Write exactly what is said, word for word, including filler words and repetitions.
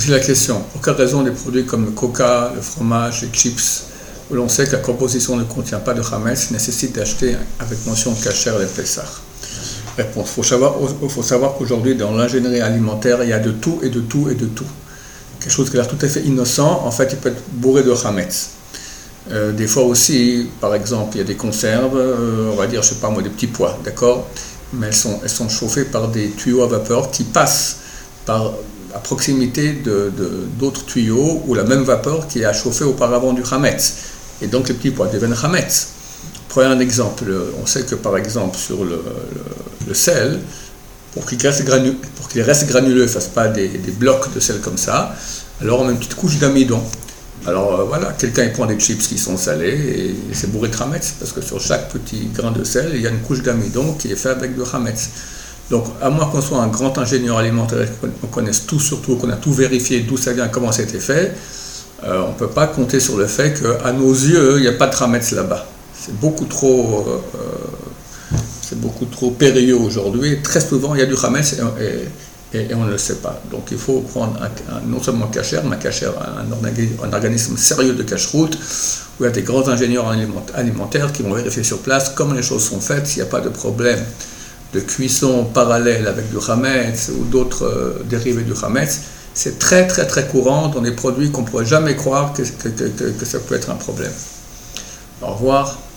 Aussi la question, pour quelle raison des produits comme le coca, le fromage, les chips, où l'on sait que la composition ne contient pas de chametz, nécessitent d'acheter avec mention cachère les Pessah? Réponse, il faut savoir, faut savoir qu'aujourd'hui, dans l'ingénierie alimentaire, il y a de tout et de tout et de tout. Quelque chose qui a l'air tout à fait innocent, en fait, il peut être bourré de chametz. Euh, des fois aussi, par exemple, il y a des conserves, euh, on va dire, je sais pas moi, des petits pois, d'accord? Mais elles sont, elles sont chauffées par des tuyaux à vapeur qui passent par, à proximité de, de, d'autres tuyaux où la même vapeur qui a chauffé auparavant du chametz. Et donc les petits pois deviennent chametz. Prenons un exemple, on sait que par exemple sur le, le, le sel, pour qu'il reste, granu, pour qu'il reste granuleux, ne fasse pas des, des blocs de sel comme ça, alors on met une petite couche d'amidon. Alors euh, voilà, quelqu'un il prend des chips qui sont salés et c'est bourré de chametz, parce que sur chaque petit grain de sel, il y a une couche d'amidon qui est faite avec du chametz. Donc à moins qu'on soit un grand ingénieur alimentaire, qu'on connaisse tout, surtout qu'on a tout vérifié, d'où ça vient, comment ça a été fait, euh, on ne peut pas compter sur le fait qu'à nos yeux, il n'y a pas de chametz là-bas. C'est beaucoup trop, euh, c'est beaucoup trop périlleux aujourd'hui. Très souvent, il y a du chametz et, et, et on ne le sait pas. Donc, il faut prendre un, un, non seulement cachère, mais cachère, un, un organisme sérieux de cache-route, où il y a des grands ingénieurs alimentaires qui vont vérifier sur place comment les choses sont faites, s'il n'y a pas de problème de cuisson parallèle avec du chametz ou d'autres euh, dérivés du chametz. C'est très, très, très courant dans des produits qu'on ne pourrait jamais croire que, que, que, que ça peut être un problème. Au revoir.